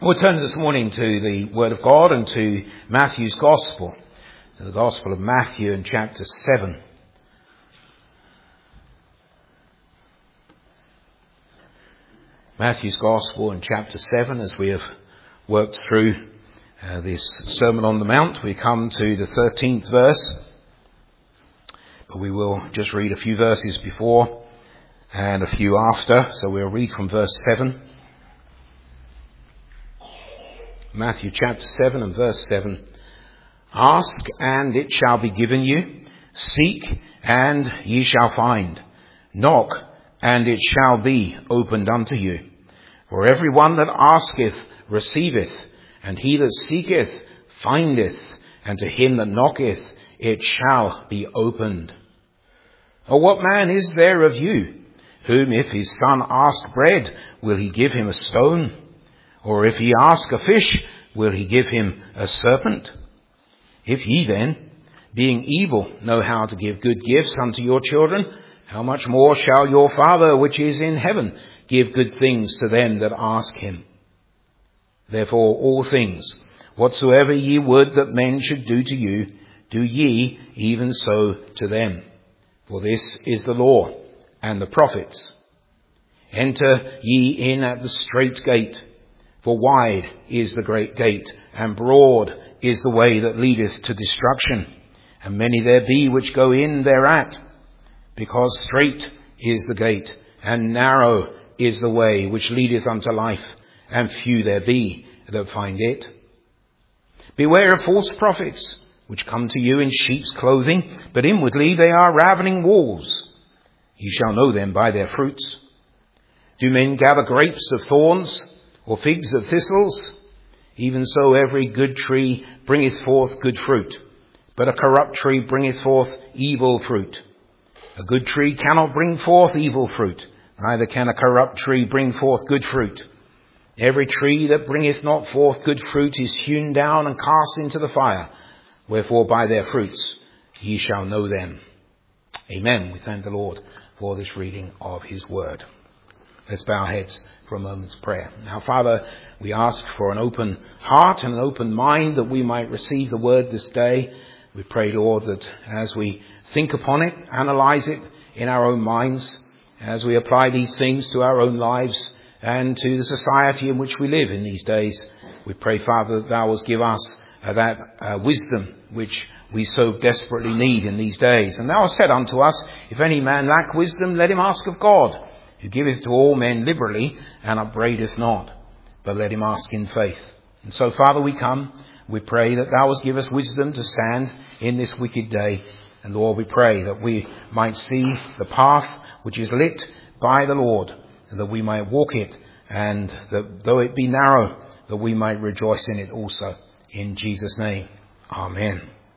We'll turn this morning to the Word of God and to Matthew's Gospel, to the Gospel of Matthew in chapter 7. Matthew's Gospel in chapter 7, as we have worked through this Sermon on the Mount, we come to the 13th verse, but we will just read a few verses before and a few after, so we'll read from verse 7. Matthew chapter 7 and verse 7. Ask, and it shall be given you. Seek, and ye shall find. Knock, and it shall be opened unto you. For every one that asketh receiveth, and he that seeketh findeth, and to him that knocketh it shall be opened. Or what man is there of you, whom if his son ask bread, will he give him a stone? Or if he ask a fish, will he give him a serpent? If ye then, being evil, know how to give good gifts unto your children, how much more shall your Father which is in heaven give good things to them that ask him? Therefore all things, whatsoever ye would that men should do to you, do ye even so to them. For this is the law and the prophets. Enter ye in at the strait gate. For wide is the great gate, and broad is the way that leadeth to destruction, and many there be which go in thereat. Because strait is the gate, and narrow is the way which leadeth unto life, and few there be that find it. Beware of false prophets, which come to you in sheep's clothing, but inwardly they are ravening wolves. Ye shall know them by their fruits. Do men gather grapes of thorns, or figs of thistles? Even so every good tree bringeth forth good fruit, but a corrupt tree bringeth forth evil fruit. A good tree cannot bring forth evil fruit, neither can a corrupt tree bring forth good fruit. Every tree that bringeth not forth good fruit is hewn down and cast into the fire. Wherefore by their fruits ye shall know them. Amen. We thank the Lord for this reading of his word. Let's bow our heads for a moment's prayer. Now, Father, we ask for an open heart and an open mind that we might receive the word this day. We pray, Lord, that as we think upon it, analyze it in our own minds, as we apply these things to our own lives and to the society in which we live in these days, we pray, Father, that thou wilt give us that wisdom which we so desperately need in these days. And thou hast said unto us, if any man lack wisdom, let him ask of God, who giveth to all men liberally and upbraideth not, but let him ask in faith. And so, Father, we come. We pray that thou wilt give us wisdom to stand in this wicked day. And Lord, we pray that we might see the path which is lit by the Lord, and that we might walk it, and that though it be narrow, that we might rejoice in it also. In Jesus' name, amen.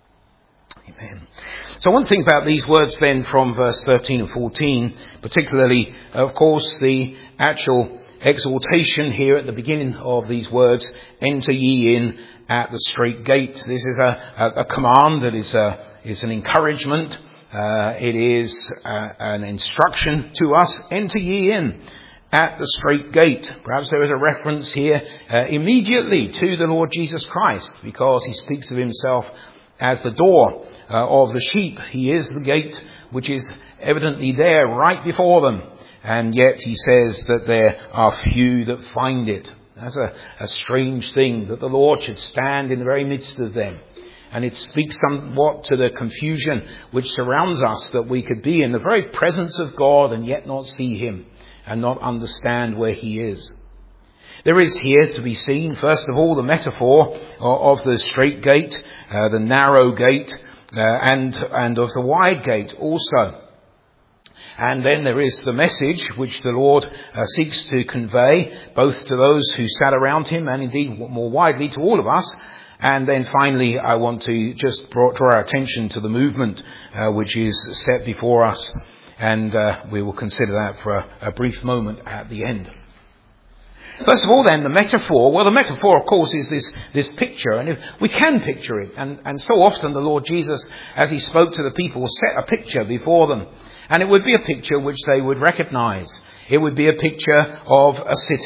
Amen. So one thing about these words then from verse 13 and 14, particularly, of course, the actual exhortation here at the beginning of these words, enter ye in at the strait gate. This is a command that is an encouragement. It is an instruction to us. Enter ye in at the strait gate. Perhaps there is a reference here immediately to the Lord Jesus Christ, because he speaks of himself as the door of the sheep. He is the gate which is evidently there right before them. And yet he says that there are few that find it. That's a strange thing, that the Lord should stand in the very midst of them. And it speaks somewhat to the confusion which surrounds us, that we could be in the very presence of God and yet not see him and not understand where he is. There is here to be seen, first of all, the metaphor of the strait gate, the narrow gate, and of the wide gate also. And then there is the message which the Lord seeks to convey, both to those who sat around him and indeed more widely to all of us. And then finally, I want to just draw our attention to the movement which is set before us. And we will consider that for a brief moment at the end. First of all then, the metaphor. Well, the metaphor, of course, is this picture. And if we can picture it. And so often the Lord Jesus, as he spoke to the people, set a picture before them. And it would be a picture which they would recognize. It would be a picture of a city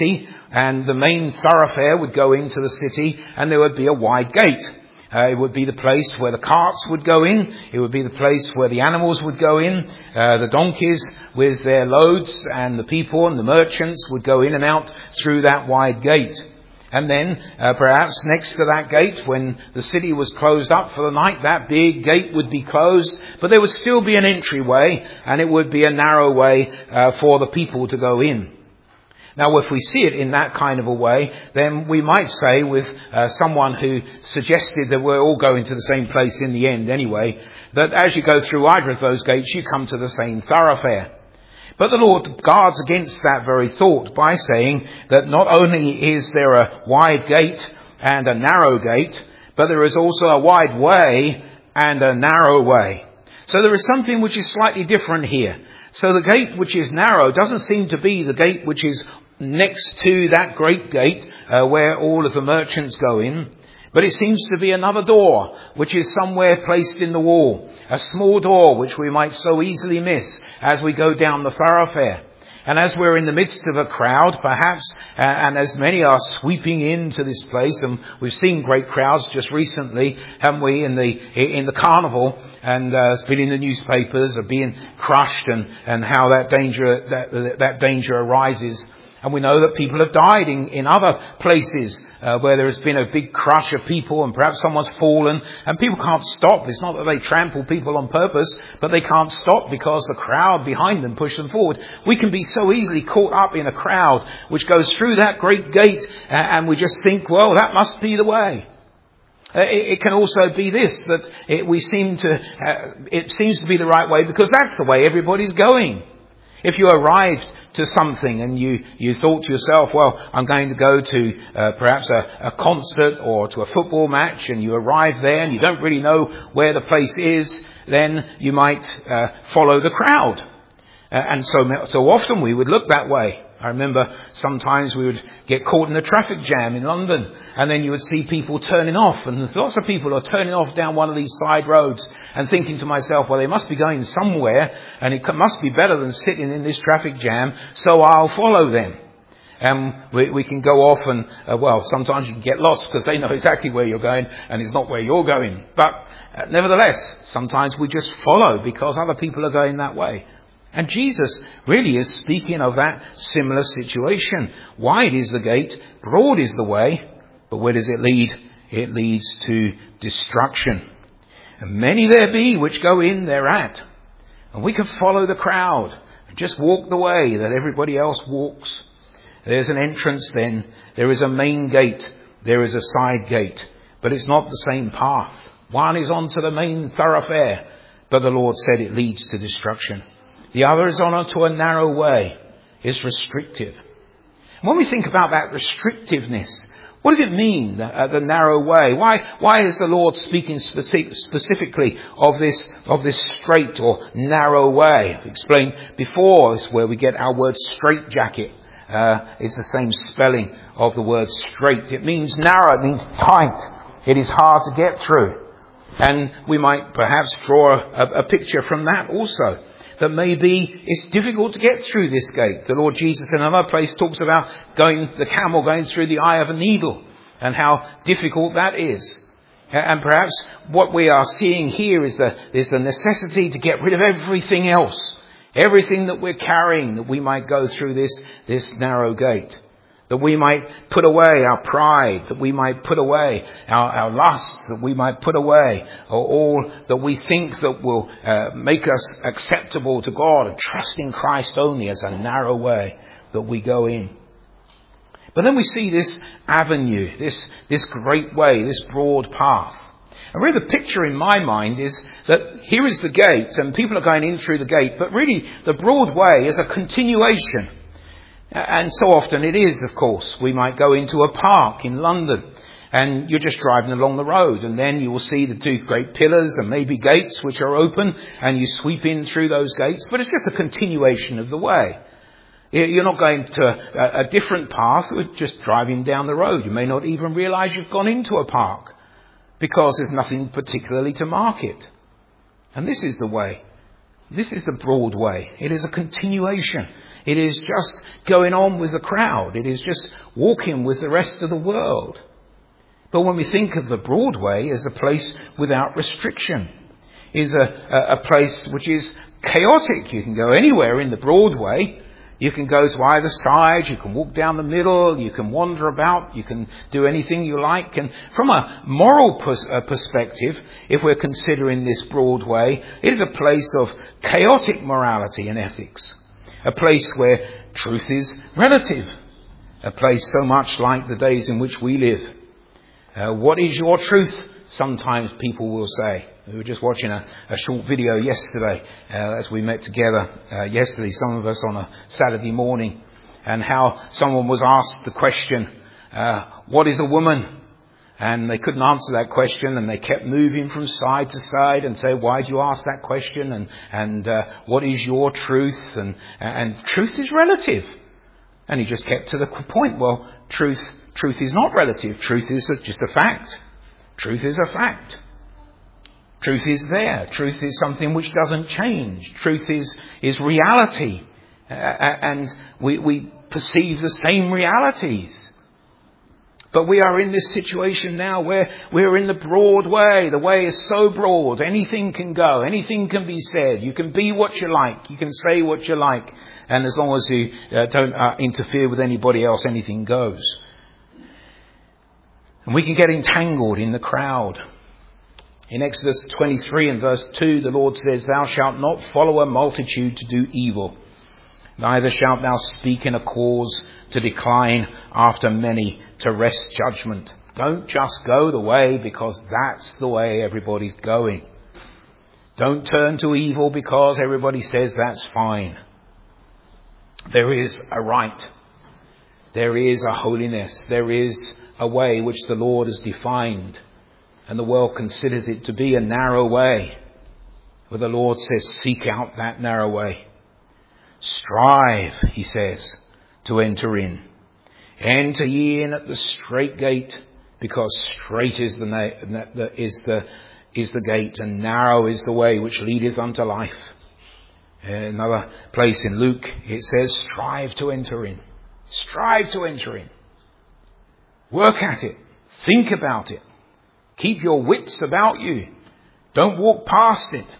and the main thoroughfare would go into the city, and there would be a wide gate. It would be the place where the carts would go in. It would be the place where the animals would go in. The donkeys with their loads and the people and the merchants would go in and out through that wide gate. And then perhaps next to that gate, when the city was closed up for the night, that big gate would be closed. But there would still be an entryway, and it would be a narrow way for the people to go in. Now, if we see it in that kind of a way, then we might say with someone who suggested that we're all going to the same place in the end anyway, that as you go through either of those gates, you come to the same thoroughfare. But the Lord guards against that very thought by saying that not only is there a wide gate and a narrow gate, but there is also a wide way and a narrow way. So there is something which is slightly different here. So the gate which is narrow doesn't seem to be the gate which is next to that great gate where all of the merchants go in. But it seems to be another door, which is somewhere placed in the wall. A small door, which we might so easily miss as we go down the thoroughfare. And as we're in the midst of a crowd, perhaps, and as many are sweeping into this place, and we've seen great crowds just recently, haven't we, in the carnival, and it's been in the newspapers of being crushed and how that danger arises. And we know that people have died in other places where there has been a big crush of people, and perhaps someone's fallen, and people can't stop. It's not that they trample people on purpose, but they can't stop because the crowd behind them push them forward. We can be so easily caught up in a crowd which goes through that great gate, and we just think, well, that must be the way. It can also be this, that it seems to be the right way because that's the way everybody's going. If you arrived to something and you thought to yourself, well, I'm going to go to perhaps a concert or to a football match, and you arrive there and you don't really know where the place is, then you might follow the crowd. And so often we would look that way. I remember sometimes we would get caught in a traffic jam in London, and then you would see people turning off, and lots of people are turning off down one of these side roads, and thinking to myself, well, they must be going somewhere, and it must be better than sitting in this traffic jam, so I'll follow them. And we can go off and, sometimes you can get lost because they know exactly where you're going, and it's not where you're going. But nevertheless, sometimes we just follow because other people are going that way. And Jesus really is speaking of that similar situation. Wide is the gate, broad is the way, but where does it lead? It leads to destruction. And many there be which go in thereat. And we can follow the crowd and just walk the way that everybody else walks. There's an entrance then. There is a main gate. There is a side gate. But it's not the same path. One is onto the main thoroughfare, but the Lord said it leads to destruction. The other is onto a narrow way. It's restrictive. When we think about that restrictiveness, what does it mean, the narrow way? Why is the Lord speaking specifically of this straight or narrow way? I've explained before, it's where we get our word straitjacket. It's the same spelling of the word straight. It means narrow, it means tight. It is hard to get through. And we might perhaps draw a picture from that also. That maybe it's difficult to get through this gate. The Lord Jesus in another place talks about the camel going through the eye of a needle and how difficult that is. And perhaps what we are seeing here is the necessity to get rid of everything else. Everything that we're carrying, that we might go through this narrow gate. That we might put away our pride, that we might put away our lusts, that we might put away all that we think that will make us acceptable to God, and trust in Christ only as a narrow way that we go in. But then we see this avenue, this great way, this broad path. And really the picture in my mind is that here is the gate, and people are going in through the gate, but really the broad way is a continuation. And so often it is, of course. We might go into a park in London and you're just driving along the road, and then you will see the two great pillars and maybe gates which are open, and you sweep in through those gates, but it's just a continuation of the way. You're not going to a different path, you're just driving down the road. You may not even realise you've gone into a park because there's nothing particularly to mark it. And this is the way. This is the broad way. It is a continuation. It is just going on with the crowd. It is just walking with the rest of the world. But when we think of the Broadway as a place without restriction, is a place which is chaotic. You can go anywhere in the Broadway. You can go to either side. You can walk down the middle. You can wander about. You can do anything you like. And from a moral perspective, if we're considering this Broadway, it is a place of chaotic morality and ethics. A place where truth is relative. A place so much like the days in which we live. What is your truth? Sometimes people will say. We were just watching a short video yesterday as we met together yesterday, some of us on a Saturday morning, and how someone was asked the question, what is a woman? And they couldn't answer that question, and they kept moving from side to side and say, why do you ask that question? And what is your truth? And truth is relative. And he just kept to the point. Well, truth is not relative. Truth is just a fact. Truth is a fact. Truth is there. Truth is something which doesn't change. Truth is reality. And we perceive the same realities. But we are in this situation now where we're in the broad way. The way is so broad. Anything can go. Anything can be said. You can be what you like. You can say what you like. And as long as you don't interfere with anybody else, anything goes. And we can get entangled in the crowd. In Exodus 23 and verse 2, the Lord says, thou shalt not follow a multitude to do evil. Neither shalt thou speak in a cause to decline after many to wrest judgment. Don't just go the way because that's the way everybody's going. Don't turn to evil because everybody says that's fine. There is a right. There is a holiness. There is a way which the Lord has defined. And the world considers it to be a narrow way. But the Lord says, seek out that narrow way. Strive, he says, to enter in. Enter ye in at the strait gate, because strait is the gate, and narrow is the way which leadeth unto life. Another place in Luke, it says, strive to enter in. Strive to enter in. Work at it. Think about it. Keep your wits about you. Don't walk past it.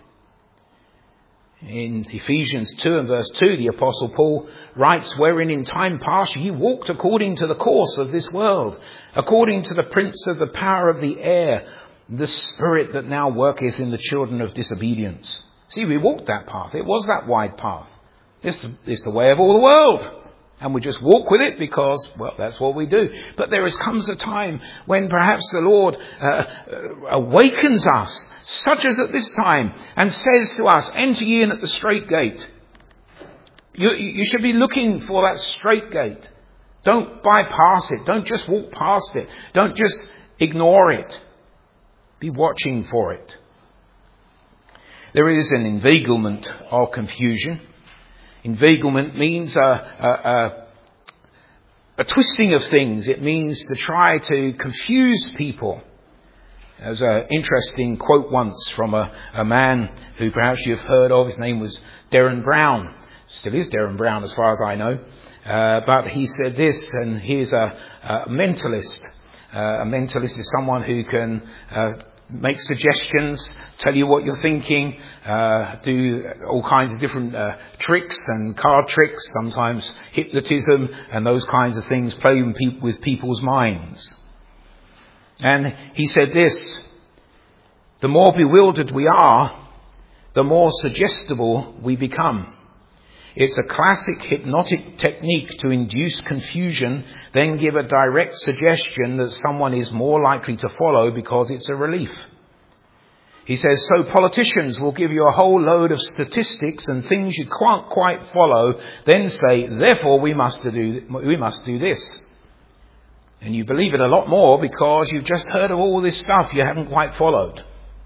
In Ephesians 2 and verse 2, the Apostle Paul writes, wherein in time past ye walked according to the course of this world, according to the prince of the power of the air, the spirit that now worketh in the children of disobedience. See, we walked that path. It was that wide path. This is the way of all the world. And we just walk with it because, well, that's what we do. But there comes a time when perhaps the Lord awakens us, such as at this time, and says to us, enter ye in at the strait gate. You should be looking for that strait gate. Don't bypass it. Don't just walk past it. Don't just ignore it. Be watching for it. There is an inveiglement of confusion. Inveiglement means a twisting of things. It means to try to confuse people. There's an interesting quote once from a man who perhaps you've heard of. His name was Derren Brown. Still is Derren Brown as far as I know. But he said this, and he's a mentalist. A mentalist is someone who can make suggestions, tell you what you're thinking, do all kinds of different tricks and card tricks, sometimes hypnotism and those kinds of things, play with people's minds. And he said this, the more bewildered we are, the more suggestible we become. It's a classic hypnotic technique to induce confusion, then give a direct suggestion that someone is more likely to follow because it's a relief. He says, so politicians will give you a whole load of statistics and things you can't quite follow, then say, therefore we must do this. And you believe it a lot more because you've just heard of all this stuff you haven't quite followed.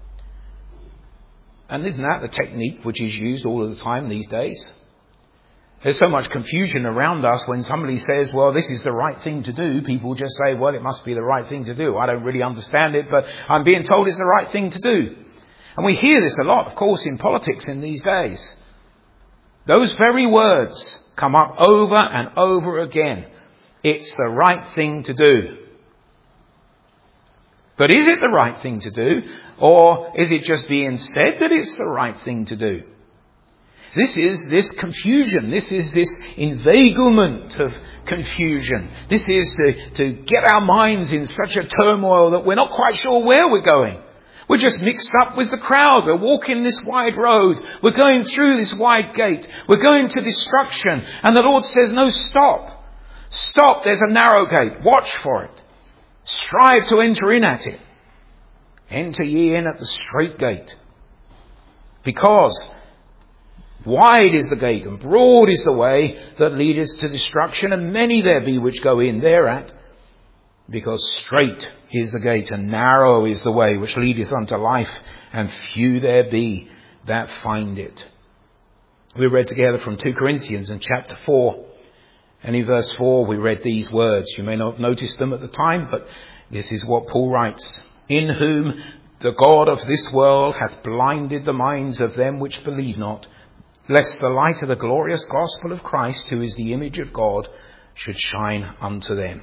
And isn't that the technique which is used all of the time these days? There's so much confusion around us when somebody says, well, this is the right thing to do. People just say, well, it must be the right thing to do. I don't really understand it, but I'm being told it's the right thing to do. And we hear this a lot, of course, in politics in these days. Those very words come up over and over again. It's the right thing to do. But is it the right thing to do? Or is it just being said that it's the right thing to do? This is this confusion. This is this inveiglement of confusion. This is to get our minds in such a turmoil that we're not quite sure where we're going. We're just mixed up with the crowd. We're walking this wide road. We're going through this wide gate. We're going to destruction. And the Lord says, no, stop. Stop. There's a narrow gate. Watch for it. Strive to enter in at it. Enter ye in at the strait gate. Because wide is the gate and broad is the way that leadeth to destruction, and many there be which go in thereat. Because strait is the gate and narrow is the way which leadeth unto life, and few there be that find it. We read together from 2 Corinthians in chapter 4. And in verse 4 we read these words. You may not have noticed them at the time, but this is what Paul writes. In whom the God of this world hath blinded the minds of them which believe not, lest the light of the glorious gospel of Christ, who is the image of God, should shine unto them.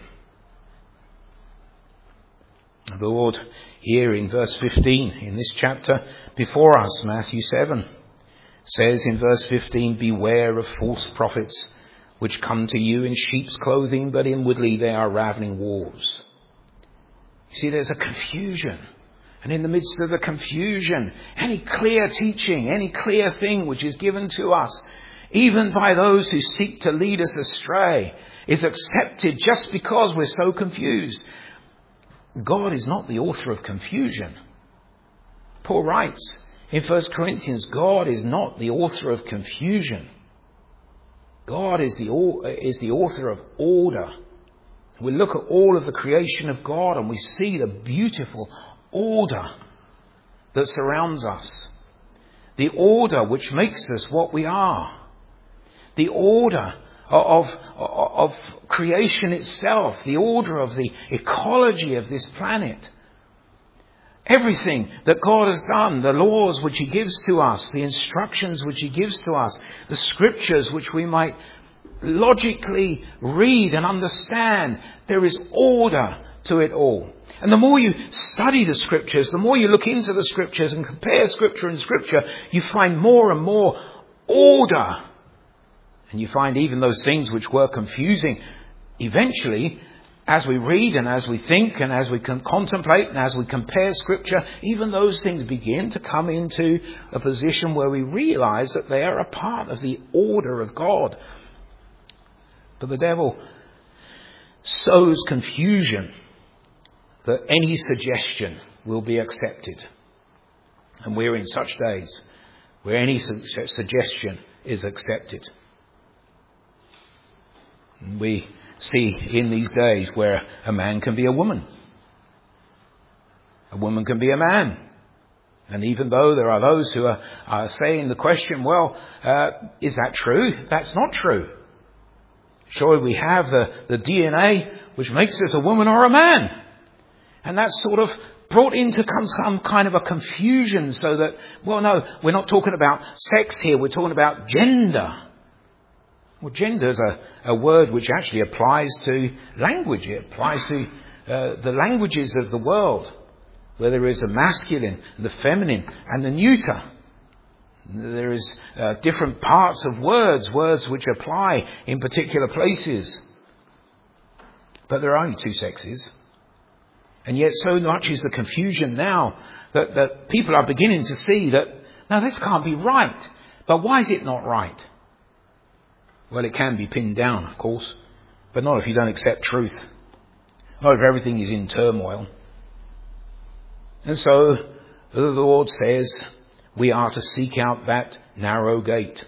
The Lord here in verse 15, in this chapter before us, Matthew 7, says in verse 15, beware of false prophets, which come to you in sheep's clothing, but inwardly they are ravening wolves. You see, there's a confusion. And in the midst of the confusion, any clear teaching, any clear thing which is given to us, even by those who seek to lead us astray, is accepted just because we're so confused. God is not the author of confusion. Paul writes in 1 Corinthians, God is not the author of confusion. God is the author of order. We look at all of the creation of God and we see the beautiful order that surrounds us. The order which makes us what we are. The order of creation itself. The order of the ecology of this planet. Everything that God has done, the laws which He gives to us, the instructions which He gives to us, the scriptures which we might logically read and understand, there is order to it all. And the more you study the scriptures, the more you look into the scriptures and compare scripture and scripture, you find more and more order. And you find even those things which were confusing, eventually, as we read and as we think and as we can contemplate and as we compare scripture, even those things begin to come into a position where we realize that they are a part of the order of God. But the devil sows confusion that any suggestion will be accepted. And we're in such days where any suggestion is accepted. We see in these days where a man can be a woman. A woman can be a man. And even though there are those who are saying the question, well, is that true? That's not true. Surely we have the DNA which makes us a woman or a man. And that's sort of brought into some kind of a confusion so that, well, no, we're not talking about sex here. We're talking about gender. Well, gender is a word which actually applies to language. It applies to the languages of the world, where there is a masculine, the feminine, and the neuter. There is different parts of words which apply in particular places. But there are only two sexes. And yet so much is the confusion now that people are beginning to see that, no, this can't be right. But why is it not right? Well, it can be pinned down, of course, but not if you don't accept truth. Not if everything is in turmoil. And so the Lord says we are to seek out that narrow gate.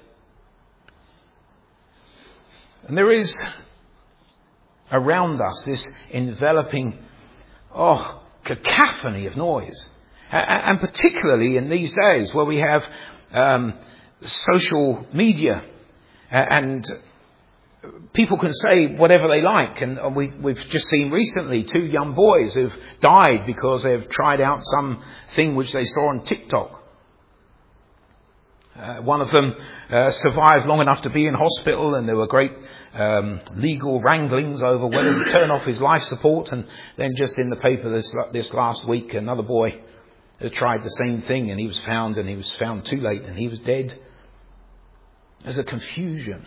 And there is around us this enveloping cacophony of noise. And particularly in these days where we have social media and people can say whatever they like. And we've just seen recently 2 young boys who've died because they've tried out something which they saw on TikTok. One of them survived long enough to be in hospital, and there were great legal wranglings over whether to turn off his life support. And then just in the paper this last week, another boy had tried the same thing, and he was found too late, and he was dead. There's a confusion.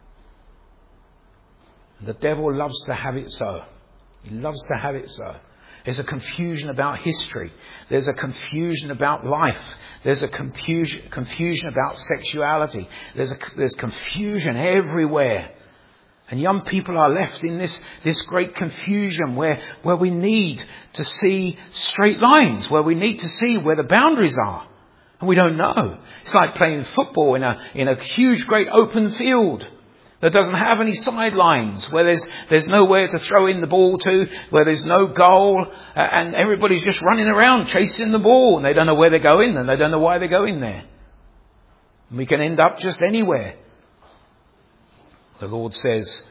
The devil loves to have it so. He loves to have it so. There's a confusion about history. There's a confusion about life. There's a confusion about sexuality. There's confusion everywhere. And young people are left in this great confusion where we need to see straight lines, where we need to see where the boundaries are. And we don't know. It's like playing football in a huge, great open field that doesn't have any sidelines, where there's nowhere to throw in the ball to, where there's no goal, and everybody's just running around chasing the ball, and they don't know where they're going, and they don't know why they're going there. And we can end up just anywhere. The Lord says,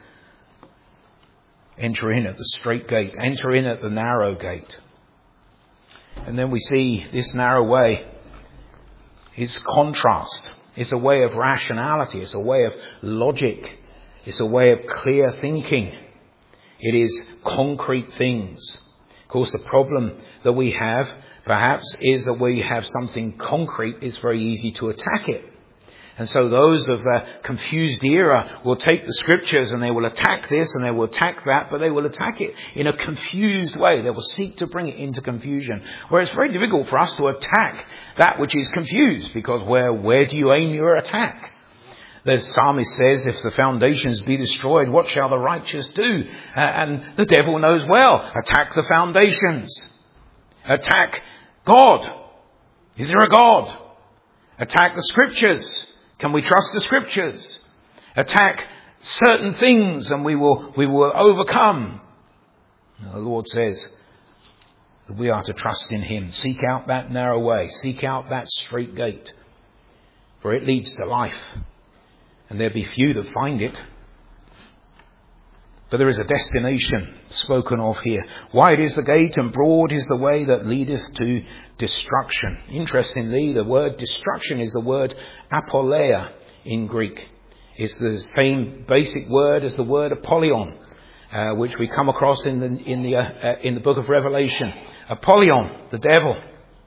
enter in at the straight gate, enter in at the narrow gate. And then we see this narrow way is contrast. It's a way of rationality. It's a way of logic. It's a way of clear thinking. It is concrete things. Of course, the problem that we have, perhaps, is that we have something concrete. It's very easy to attack it. And so those of the confused era will take the scriptures and they will attack this and they will attack that, but they will attack it in a confused way. They will seek to bring it into confusion. Where it's very difficult for us to attack that which is confused, because where do you aim your attack? The psalmist says, if the foundations be destroyed, what shall the righteous do? And the devil knows well. Attack the foundations. Attack God. Is there a God? Attack the scriptures. Can we trust the scriptures? Attack certain things and we will overcome. The Lord says that we are to trust in him. Seek out that narrow way. Seek out that straight gate. For it leads to life. And there be few that find it. But there is a destination spoken of here. Wide is the gate and broad is the way that leadeth to destruction. Interestingly, the word destruction is the word apoleia in Greek. It's the same basic word as the word Apollyon, which we come across in the book of Revelation. Apollyon, the devil.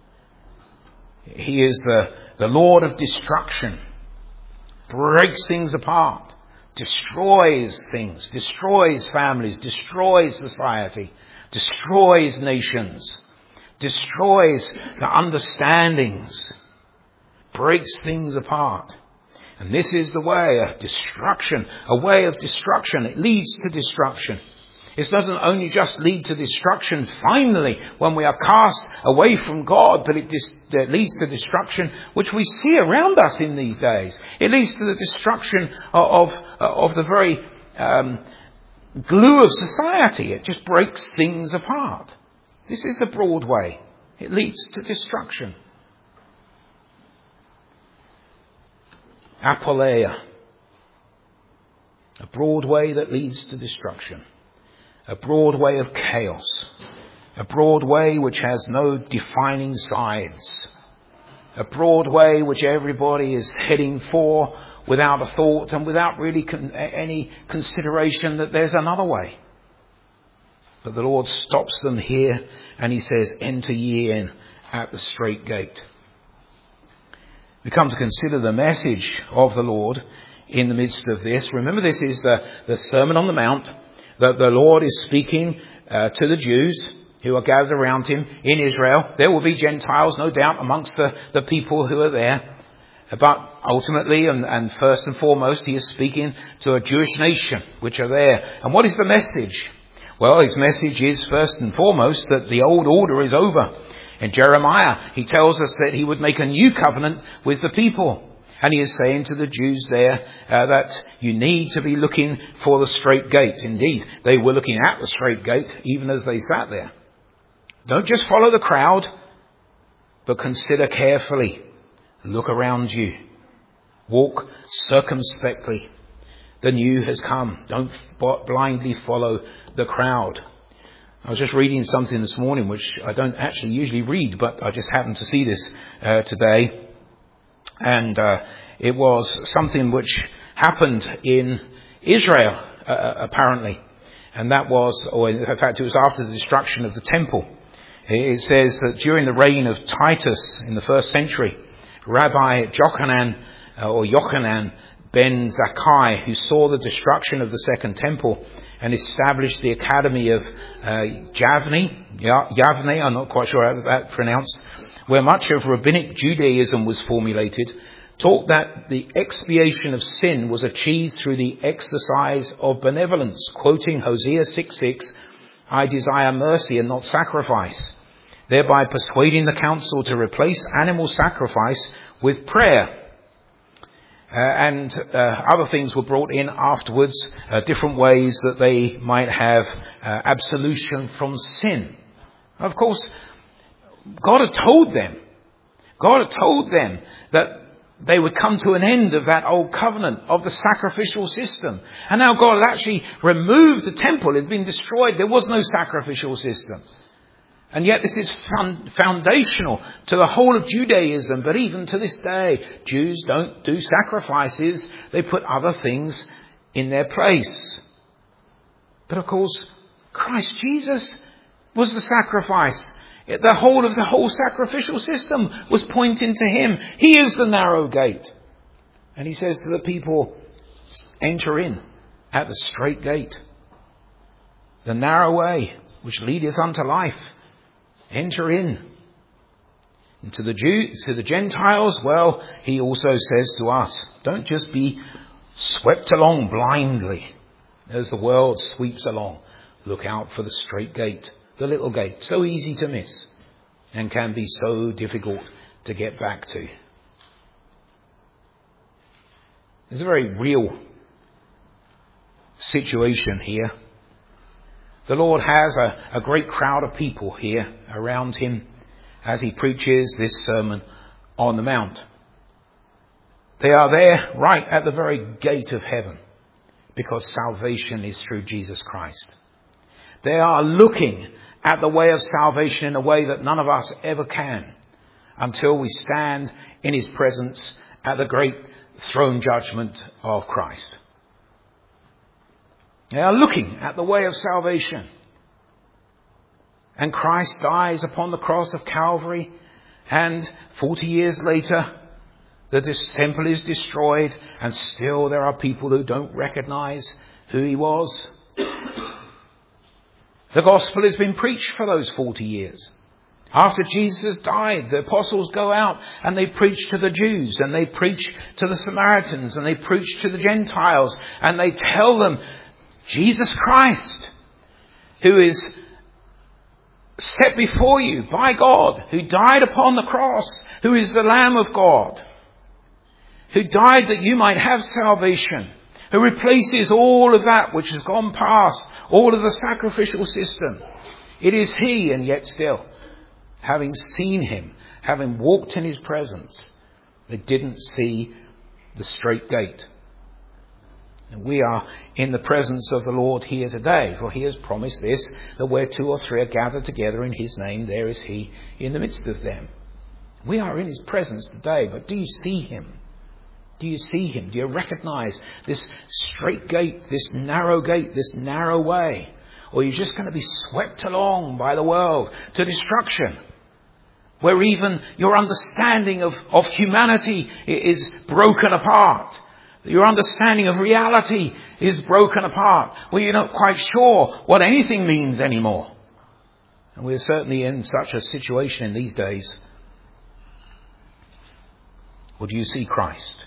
He is the Lord of destruction. Breaks things apart. Destroys things, destroys families, destroys society, destroys nations, destroys the understandings, breaks things apart. And this is the way of destruction, a way of destruction. It leads to destruction. It doesn't only just lead to destruction finally when we are cast away from God, but it leads to destruction which we see around us in these days. It leads to the destruction of the very glue of society. It just breaks things apart. This is the broad way. It leads to destruction. Apoleia. A broad way that leads to destruction. A broad way of chaos. A broad way which has no defining sides. A broad way which everybody is heading for without a thought and without really any consideration that there's another way. But the Lord stops them here and he says, enter ye in at the straight gate. We come to consider the message of the Lord in the midst of this. Remember, this is the Sermon on the Mount. That the Lord is speaking to the Jews who are gathered around him in Israel. There will be Gentiles, no doubt, amongst the people who are there. But ultimately, and first and foremost, he is speaking to a Jewish nation which are there. And what is the message? Well, his message is first and foremost that the old order is over. In Jeremiah, he tells us that he would make a new covenant with the people. And he is saying to the Jews there that you need to be looking for the straight gate. Indeed, they were looking at the straight gate even as they sat there. Don't just follow the crowd, but consider carefully. Look around you. Walk circumspectly. The new has come. Don't blindly follow the crowd. I was just reading something this morning which I don't actually usually read, but I just happened to see this today. And it was something which happened in Israel, apparently. And that was, or in fact it was after the destruction of the temple. It says that during the reign of Titus in the 1st century, Rabbi Yochanan ben Zakkai, who saw the destruction of the Second Temple and established the Academy of Yavne, I'm not quite sure how that's pronounced, where much of rabbinic Judaism was formulated, taught that the expiation of sin was achieved through the exercise of benevolence, quoting Hosea 6:6, I desire mercy and not sacrifice, thereby persuading the council to replace animal sacrifice with prayer. And other things were brought in afterwards, different ways that they might have absolution from sin. Of course, God had told them that they would come to an end of that old covenant, of the sacrificial system. And now God had actually removed the temple. It had been destroyed. There was no sacrificial system. And yet this is foundational to the whole of Judaism. But even to this day, Jews don't do sacrifices. They put other things in their place. But of course, Christ Jesus was the sacrifice. The whole sacrificial system was pointing to him. He is the narrow gate. And he says to the people, enter in at the straight gate. The narrow way which leadeth unto life. Enter in. And to the Gentiles, well, he also says to us, don't just be swept along blindly as the world sweeps along. Look out for the straight gate, the little gate, so easy to miss and can be so difficult to get back to. There's a very real situation here. The Lord has a great crowd of people here around him as he preaches this Sermon on the Mount. They are there right at the very gate of heaven because salvation is through Jesus Christ. They are looking at the way of salvation in a way that none of us ever can until we stand in his presence at the great throne judgment of Christ. They are looking at the way of salvation. And Christ dies upon the cross of Calvary, and 40 years later, the temple is destroyed, and still there are people who don't recognize who he was. The gospel has been preached for those 40 years. After Jesus died, the apostles go out and they preach to the Jews, and they preach to the Samaritans, and they preach to the Gentiles, and they tell them Jesus Christ, who is set before you by God, who died upon the cross, who is the Lamb of God, who died that you might have salvation, who replaces all of that which has gone past, all of the sacrificial system. It is he, and yet still, having seen him, having walked in his presence, they didn't see the straight gate. And we are in the presence of the Lord here today, for he has promised this, that where 2 or 3 are gathered together in his name, there is he in the midst of them. We are in his presence today, but do you see him? Do you see him? Do you recognize this straight gate, this narrow way? Or are you just going to be swept along by the world to destruction, where even your understanding of humanity is broken apart? Your understanding of reality is broken apart, where you're not quite sure what anything means anymore. And we're certainly in such a situation in these days. Or do you see Christ?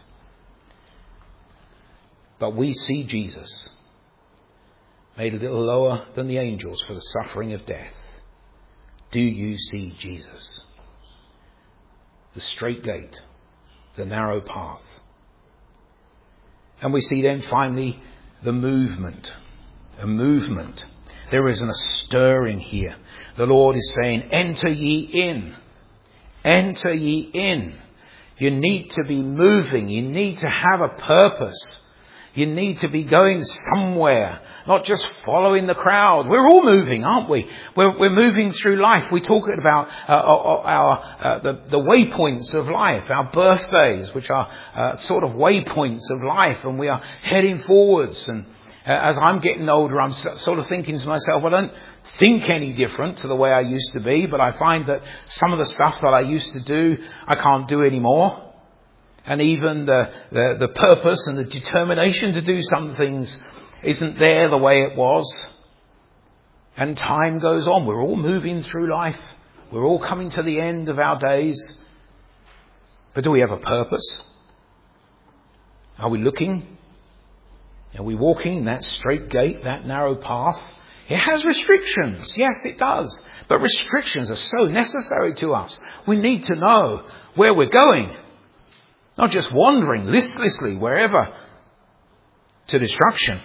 But we see Jesus, made a little lower than the angels for the suffering of death. Do you see Jesus? The straight gate, the narrow path. And we see then finally the movement. A movement. There is a stirring here. The Lord is saying, enter ye in. Enter ye in. You need to be moving. You need to have a purpose. You need to be going somewhere, not just following the crowd. We're all moving, aren't we? We're moving through life. We're talking about the waypoints of life, our birthdays, which are sort of waypoints of life, and we are heading forwards. And as I'm getting older, I'm sort of thinking to myself, I don't think any different to the way I used to be, but I find that some of the stuff that I used to do, I can't do anymore. And even the purpose and the determination to do some things isn't there the way it was. And time goes on. We're all moving through life. We're all coming to the end of our days. But do we have a purpose? Are we looking? Are we walking that straight gate, that narrow path? It has restrictions. Yes, it does. But restrictions are so necessary to us. We need to know where we're going. Not just wandering listlessly wherever to destruction.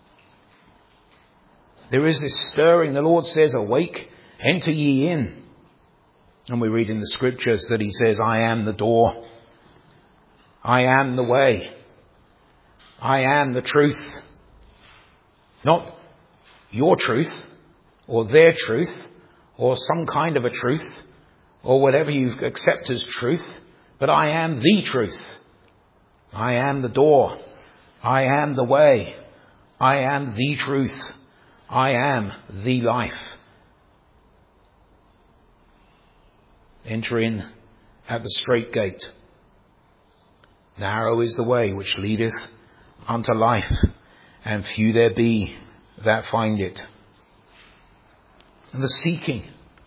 There is this stirring. The Lord says, awake, enter ye in. And we read in the scriptures that he says, I am the door. I am the way. I am the truth. Not your truth or their truth or some kind of a truth or whatever you accept as truth. But I am the truth. I am the door. I am the way. I am the truth. I am the life. Enter in at the strait gate. Narrow is the way which leadeth unto life, and few there be that find it. And the seeking.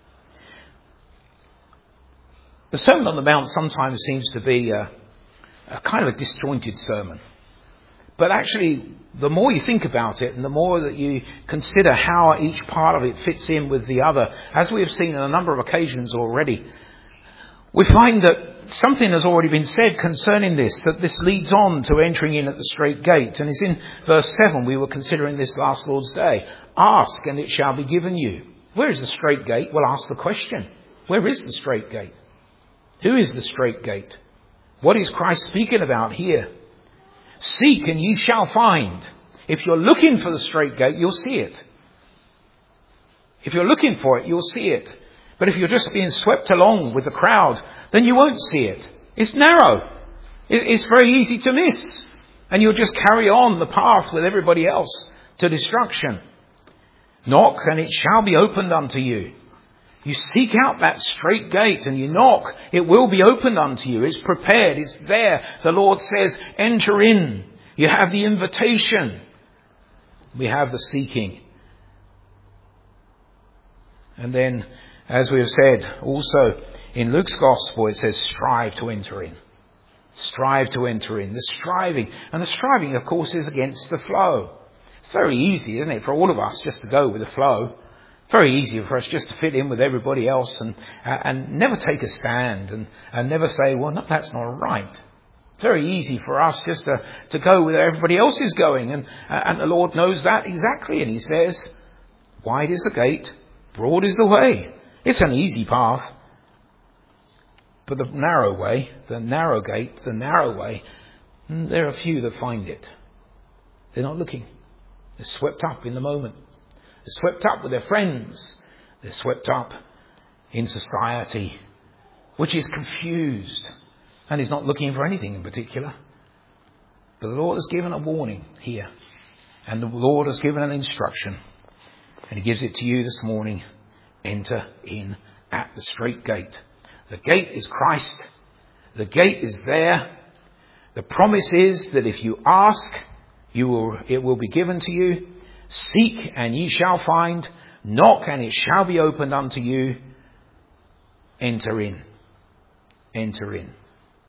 The Sermon on the Mount sometimes seems to be a kind of a disjointed sermon. But actually, the more you think about it and the more that you consider how each part of it fits in with the other, as we have seen on a number of occasions already, we find that something has already been said concerning this, that this leads on to entering in at the strait gate. And it's in verse 7, we were considering this last Lord's Day. Ask and it shall be given you. Where is the strait gate? Well, ask the question. Where is the strait gate? Who is the strait gate? What is Christ speaking about here? Seek and ye shall find. If you're looking for the strait gate, you'll see it. If you're looking for it, you'll see it. But if you're just being swept along with the crowd, then you won't see it. It's narrow. It's very easy to miss. And you'll just carry on the path with everybody else to destruction. Knock and it shall be opened unto you. You seek out that strait gate and you knock, it will be opened unto you. It's prepared, it's there. The Lord says, enter in. You have the invitation. We have the seeking. And then, as we have said, also in Luke's Gospel, it says, strive to enter in. Strive to enter in. The striving. And the striving, of course, is against the flow. It's very easy, isn't it, for all of us just to go with the flow. Very easy for us just to fit in with everybody else and never take a stand and never say, well, no, that's not right. Very easy for us just to go where everybody else is going. And the Lord knows that exactly. And he says, wide is the gate, broad is the way. It's an easy path. But the narrow way, the narrow gate, the narrow way, there are few that find it. They're not looking. They're swept up in the moment. They're swept up with their friends. They're swept up in society, which is confused and is not looking for anything in particular. But the Lord has given a warning here. And the Lord has given an instruction. And he gives it to you this morning. Enter in at the strait gate. The gate is Christ. The gate is there. The promise is that if you ask, it will be given to you. Seek and ye shall find. Knock and it shall be opened unto you. Enter in. Enter in.